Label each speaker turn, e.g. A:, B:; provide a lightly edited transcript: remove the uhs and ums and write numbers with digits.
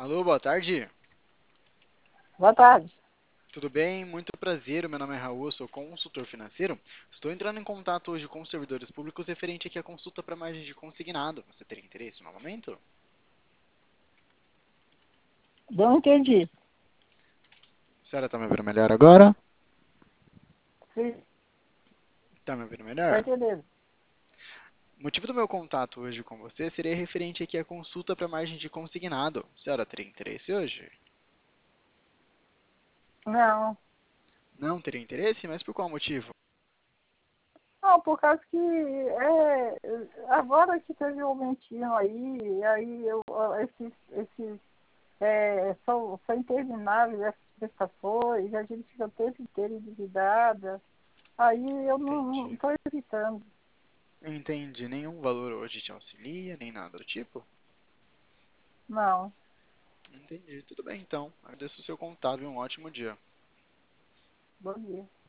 A: Alô, boa tarde.
B: Boa tarde.
A: Tudo bem? Muito prazer. Meu nome é Raul, eu sou consultor financeiro. Estou entrando em contato hoje com os servidores públicos referente aqui à consulta para margem de consignado. Você teria interesse no momento?
B: Não entendi.
A: A senhora está me ouvindo melhor agora?
B: Sim,
A: Está me ouvindo
B: tá
A: melhor?
B: entendendo.
A: O motivo do meu contato hoje com você seria referente aqui à consulta para margem de consignado. A senhora teria interesse hoje?
B: Não.
A: Não teria interesse? Mas por qual motivo?
B: Não, por causa que agora que teve um aumentinho aí são intermináveis essas prestações, a gente fica o tempo inteiro endividada, aí eu não
A: Entendi.
B: estou evitando.
A: Entendi. Nenhum valor hoje te auxilia, nem nada do tipo?
B: Não.
A: Entendi. Tudo bem então. Agradeço o seu contato e um ótimo dia.
B: Bom dia.